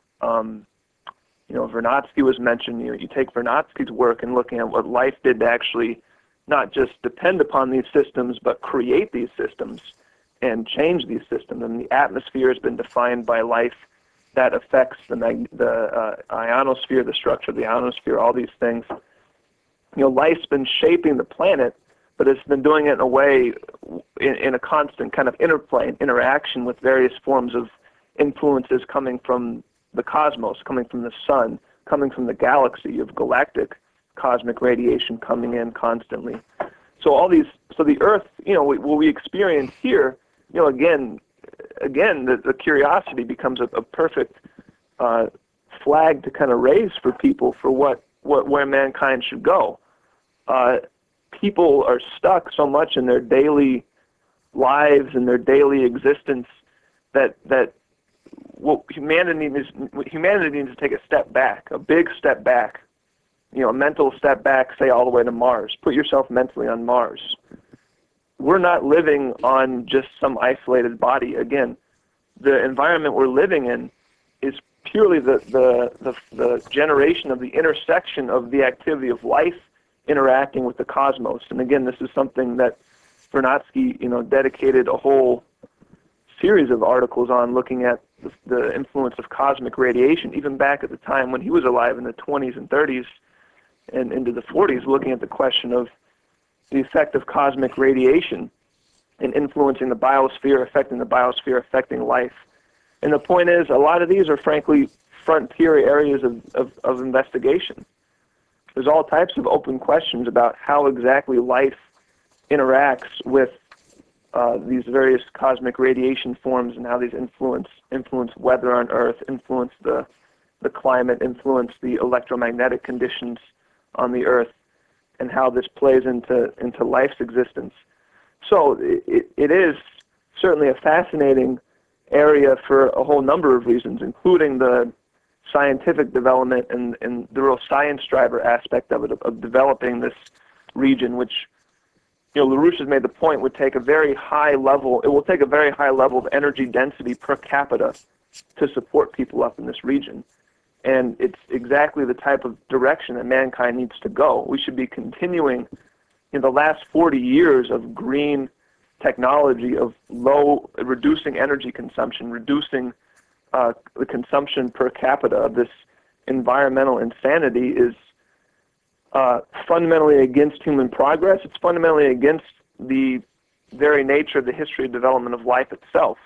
Vernadsky was mentioned. You take Vernadsky's work and looking at what life did to actually not just depend upon these systems, but create these systems and change these systems. And the atmosphere has been defined by life that affects the ionosphere, the structure of the ionosphere, all these things. Life's been shaping the planet, but it's been doing it in a way, in a constant kind of interplay and interaction with various forms of influences coming from the cosmos, coming from the sun, coming from the galaxy of galactic cosmic radiation coming in constantly. So the Earth, what we experience here, again, the curiosity becomes a perfect flag to kind of raise for people for where mankind should go. People are stuck so much in their daily lives and their daily existence that what humanity needs to take a step back, a big step back, a mental step back, say all the way to Mars. Put yourself mentally on Mars. We're not living on just some isolated body. Again, the environment we're living in is purely the generation of the intersection of the activity of life interacting with the cosmos. And again, this is something that Vernadsky, dedicated a whole series of articles on, looking at the influence of cosmic radiation, even back at the time when he was alive in the 20s and 30s and into the 40s, looking at the question of the effect of cosmic radiation and influencing the biosphere, affecting life. And the point is, a lot of these are frankly frontier areas of investigation. There's all types of open questions about how exactly life interacts with these various cosmic radiation forms and how these influence weather on Earth, influence the climate, influence the electromagnetic conditions on the Earth, and how this plays into life's existence. So it is certainly a fascinating area for a whole number of reasons, including the scientific development and the real science driver aspect of it, of developing this region, which LaRouche has made the point would take a very high level. It will take a very high level of energy density per capita to support people up in this region. And it's exactly the type of direction that mankind needs to go. We should be continuing in the last 40 years of green technology, of reducing energy consumption, reducing the consumption per capita of this environmental insanity is fundamentally against human progress. It's fundamentally against the very nature of the history of development of life itself.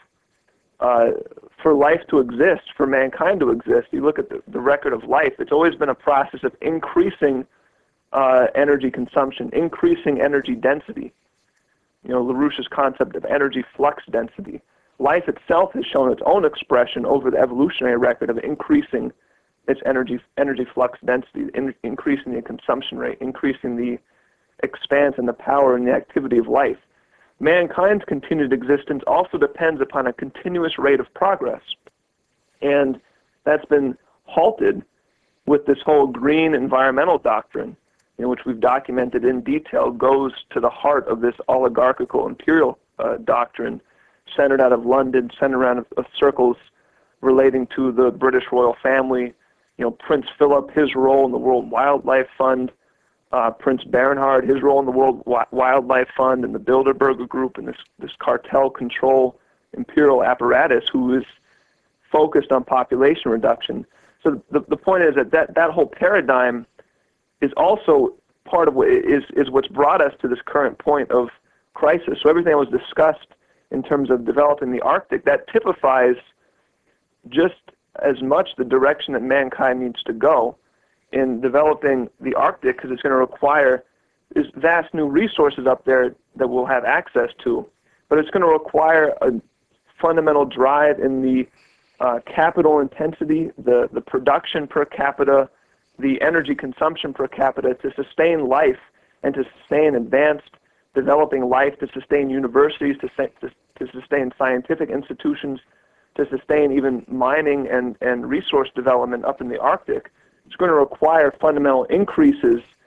For life to exist, for mankind to exist, you look at the record of life, it's always been a process of increasing energy consumption, increasing energy density. LaRouche's concept of energy flux density. Life itself has shown its own expression over the evolutionary record of increasing its energy flux density, increasing the consumption rate, increasing the expanse and the power and the activity of life. Mankind's continued existence also depends upon a continuous rate of progress. And that's been halted with this whole green environmental doctrine, which we've documented in detail, goes to the heart of this oligarchical imperial doctrine centered out of London, centered around circles relating to the British royal family, Prince Philip, his role in the World Wildlife Fund, Prince Bernhard, his role in the World Wildlife Fund, and the Bilderberger Group, and this cartel control imperial apparatus who is focused on population reduction. So the point is that whole paradigm is also part of what is what's brought us to this current point of crisis. So everything that was discussed in terms of developing the Arctic, that typifies just as much the direction that mankind needs to go in developing the Arctic, because it's going to require these vast new resources up there that we'll have access to, but it's going to require a fundamental drive in the capital intensity, the production per capita, the energy consumption per capita to sustain life and to sustain advanced developing life, to sustain universities, to sustain scientific institutions, to sustain even mining and resource development up in the Arctic. It's going to require fundamental increases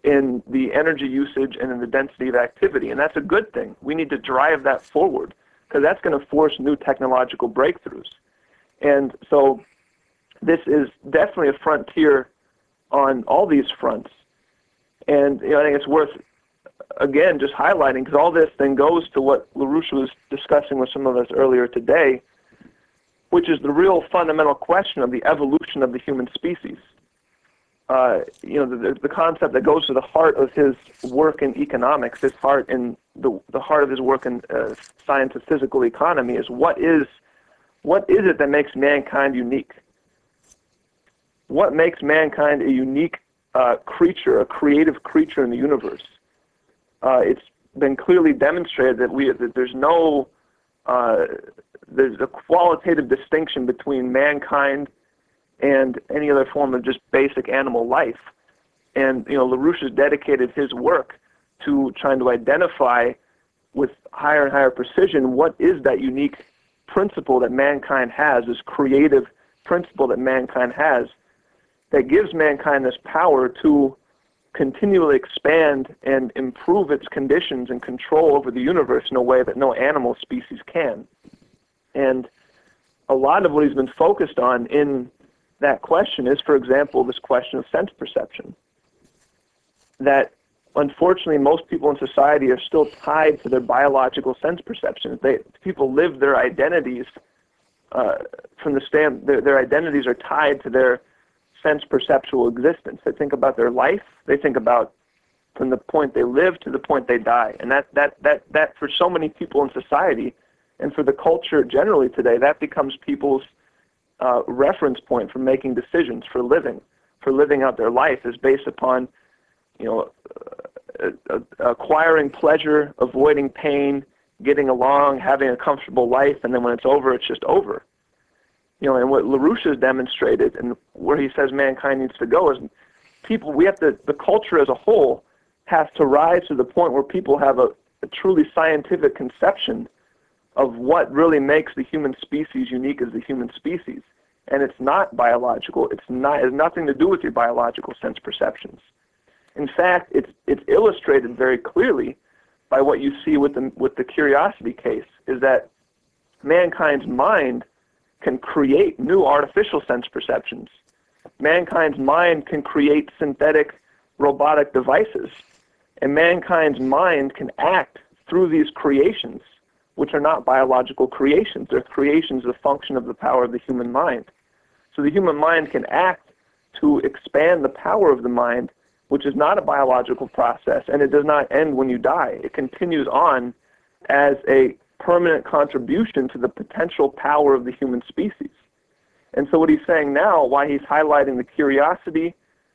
in the energy usage and in the density of activity, and that's a good thing. We need to drive that forward because that's going to force new technological breakthroughs. And so this is definitely a frontier on all these fronts. And I think it's worth, again, just highlighting, because all this then goes to what LaRouche was discussing with some of us earlier today, which is the real fundamental question of the evolution of the human species. The concept that goes to the heart of his work in economics, his heart in the heart of his work in science of physical economy is what is it that makes mankind unique? What makes mankind a unique creature, a creative creature in the universe? It's been clearly demonstrated that there's a qualitative distinction between mankind and any other form of just basic animal life. And LaRouche has dedicated his work to trying to identify with higher and higher precision what is that unique principle that mankind has, this creative principle that mankind has, that gives mankind this power to continually expand and improve its conditions and control over the universe in a way that no animal species can. And a lot of what he's been focused on in that question is, for example, this question of sense perception. That unfortunately most people in society are still tied to their biological sense perception. People live their identities their identities are tied to their sense perceptual existence. They think about their life. They think about from the point they live to the point they die. And that for so many people in society and for the culture generally today, that becomes people's reference point for making decisions, for living out their life is based upon, acquiring pleasure, avoiding pain, getting along, having a comfortable life, and then when it's over, it's just over. And what LaRouche has demonstrated and where he says mankind needs to go is the culture as a whole has to rise to the point where people have a truly scientific conception of what really makes the human species unique as the human species. And it's not biological. It has nothing to do with your biological sense perceptions. In fact, it's illustrated very clearly by what you see with the curiosity case, is that mankind's mind can create new artificial sense perceptions. Mankind's mind can create synthetic robotic devices. And mankind's mind can act through these creations, which are not biological creations. They're creations of the function of the power of the human mind. So the human mind can act to expand the power of the mind, which is not a biological process, and it does not end when you die. It continues on as a permanent contribution to the potential power of the human species. And so what he's saying now, why he's highlighting the Curiosity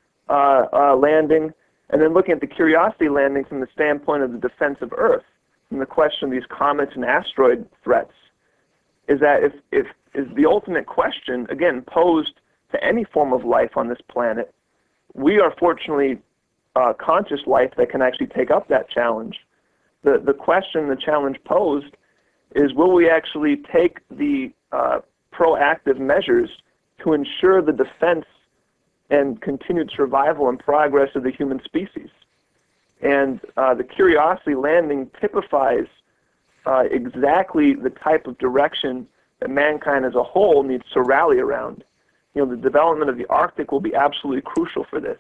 landing, and then looking at the Curiosity landing from the standpoint of the defense of Earth, and the question of these comets and asteroid threats, is that if the ultimate question, again, posed to any form of life on this planet, we are fortunately conscious life that can actually take up that challenge. The question, the challenge posed, is will we actually take the proactive measures to ensure the defense and continued survival and progress of the human species? And the Curiosity landing typifies exactly the type of direction that mankind as a whole needs to rally around. The development of the Arctic will be absolutely crucial for this.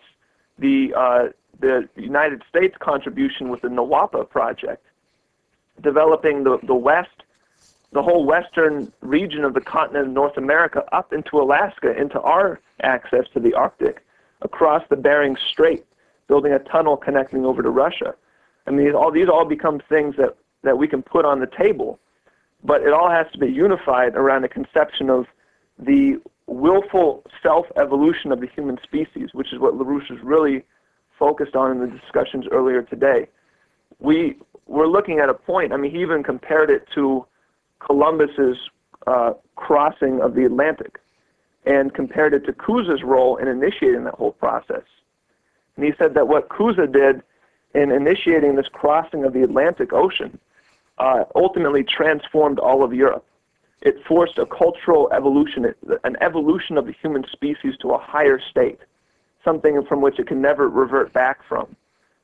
The United States contribution with the NWAPA project, developing the West, the whole western region of the continent of North America up into Alaska, into our access to the Arctic, across the Bering Strait, building a tunnel connecting over to Russia. I mean, these all become things that we can put on the table, but it all has to be unified around a conception of the willful self-evolution of the human species, which is what LaRouche is really focused on in the discussions earlier today. We're looking at a point, I mean, he even compared it to Columbus's crossing of the Atlantic and compared it to Cusa's role in initiating that whole process. And he said that what Cusa did in initiating this crossing of the Atlantic Ocean ultimately transformed all of Europe. It forced a cultural evolution, an evolution of the human species to a higher state, something from which it can never revert back from.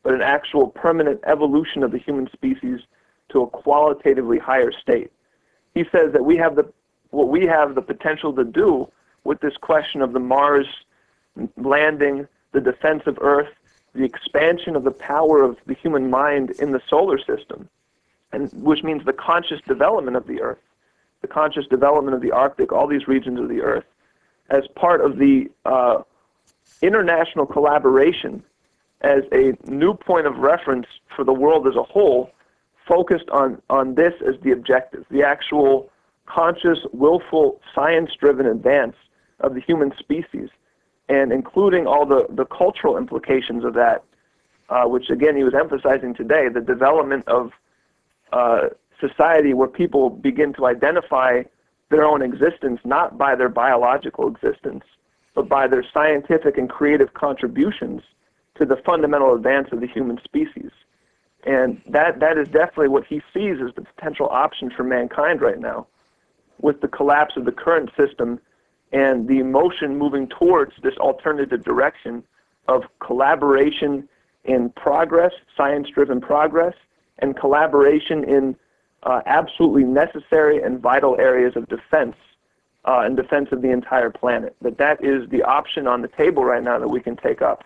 but an actual permanent evolution of the human species to a qualitatively higher state. He says that what we have the potential to do with this question of the Mars landing, the defense of Earth, the expansion of the power of the human mind in the solar system, and which means the conscious development of the Earth, the conscious development of the Arctic, all these regions of the Earth, as part of the international collaboration as a new point of reference for the world as a whole, focused on this as the objective, the actual conscious, willful, science-driven advance of the human species, and including all the cultural implications of that, which again he was emphasizing today, the development of society where people begin to identify their own existence not by their biological existence, but by their scientific and creative contributions to the fundamental advance of the human species. And that is definitely what he sees as the potential option for mankind right now, with the collapse of the current system and the motion moving towards this alternative direction of collaboration in progress, science-driven progress, and collaboration in absolutely necessary and vital areas of defense and defense of the entire planet. That is the option on the table right now that we can take up.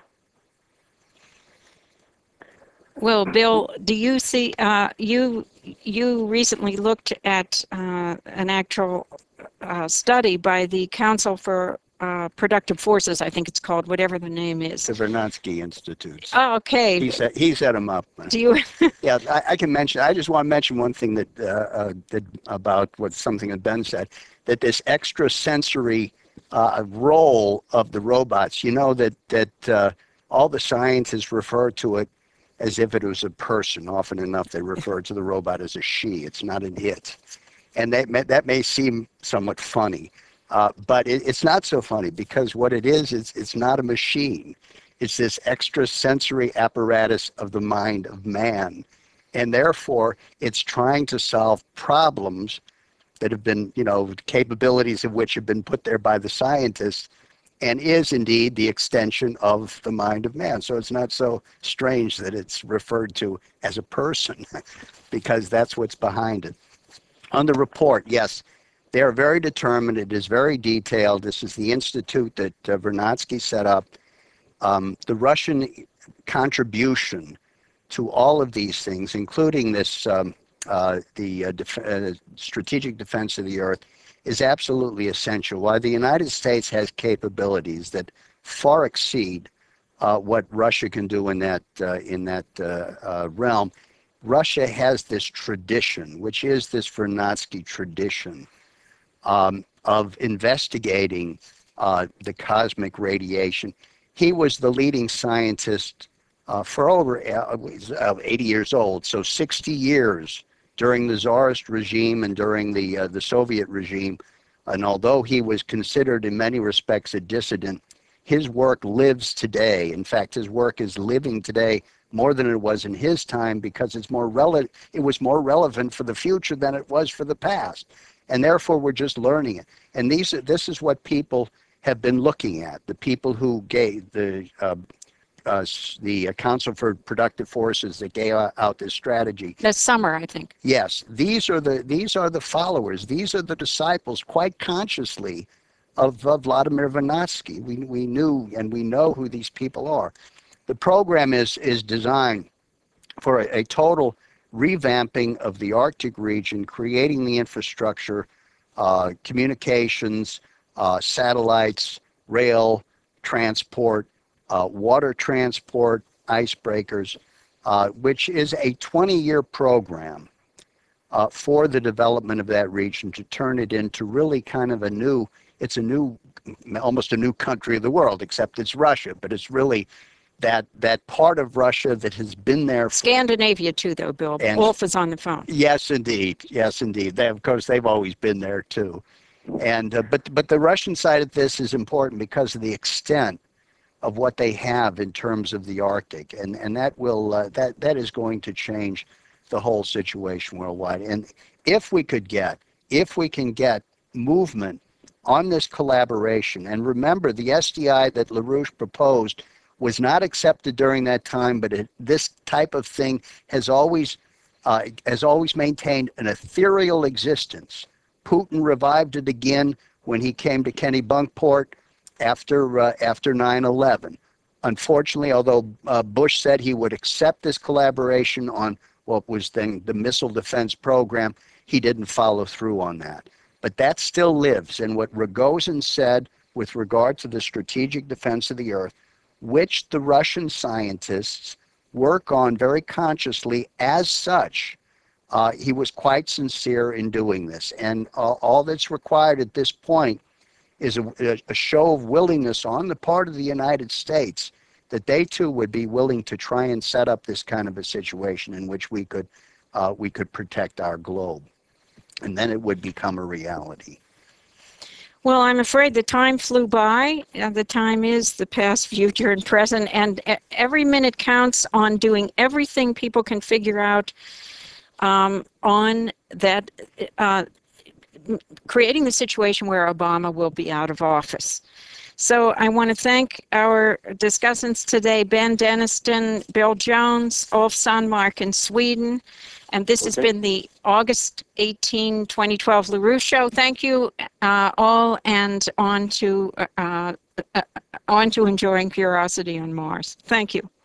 Well, Bill, do you see, you recently looked at an actual study by the Council for Productive Forces, I think it's called, whatever the name is. The Vernadsky Institute. Oh, okay. He set them up. Do you? Yeah, I can mention. I just want to mention one thing that about something that Ben said, that this extrasensory role of the robots. You know that all the scientists refer to it as if it was a person. Often enough, they refer to the robot as a she. It's not an it, and that may seem somewhat funny, but it's not so funny, because what it is it's not a machine. It's this extrasensory apparatus of the mind of man, and therefore it's trying to solve problems that have been, capabilities of which have been put there by the scientists, and is indeed the extension of the mind of man. So it's not so strange that it's referred to as a person, because that's what's behind it. On the report, yes, they are very determined. It is very detailed. This is the institute that Vernadsky set up. The Russian contribution to all of these things, including this, strategic defense of the Earth, is absolutely essential. While the United States has capabilities that far exceed what Russia can do in that realm, Russia has this tradition, which is this Vernadsky tradition, of investigating the cosmic radiation. He was the leading scientist for over 80 years old, so 60 years during the Tsarist regime and during the Soviet regime. And although he was considered in many respects a dissident, his work lives today. In fact, his work is living today more than it was in his time, because it was more relevant for the future than it was for the past. And therefore, we're just learning it. And this is what people have been looking at. The people who gave the Council for Productive Forces that gave out this strategy. This summer, I think. Yes, these are the followers. These are the disciples, quite consciously, of Vladimir Vernadsky. We knew and we know who these people are. The program is designed for a total revamping of the Arctic region, creating the infrastructure, communications, satellites, rail, transport, water transport, icebreakers, which is a 20-year program for the development of that region, to turn it into really kind of almost a new country of the world, except it's Russia, but it's really that part of Russia that has been there. Scandinavia too, though, Bill. Wolf is on the phone. Yes, indeed. Yes, indeed. Of course, they've always been there too. And but the Russian side of this is important because of the extent of what they have in terms of the Arctic, and that will that is going to change the whole situation worldwide. And if we can get movement on this collaboration, and remember, the SDI that LaRouche proposed was not accepted during that time, but this type of thing has always maintained an ethereal existence. Putin revived it again when he came to Kennebunkport after 9/11. Unfortunately, although Bush said he would accept this collaboration on what was then the missile defense program, he didn't follow through on that. But that still lives. And what Rogozin said with regard to the strategic defense of the Earth, which the Russian scientists work on very consciously as such, he was quite sincere in doing this. And all that's required at this point is a show of willingness on the part of the United States that they too would be willing to try and set up this kind of a situation in which we could protect our globe. And then it would become a reality. Well, I'm afraid the time flew by. The time is the past, future, and present, and every minute counts on doing everything people can figure out on that, creating the situation where Obama will be out of office. So I want to thank our discussants today, Ben Deniston, Bill Jones, Ulf Sandmark in Sweden. And this has been the August 18, 2012 LaRue Show. Thank you all, and on to enjoying Curiosity on Mars. Thank you.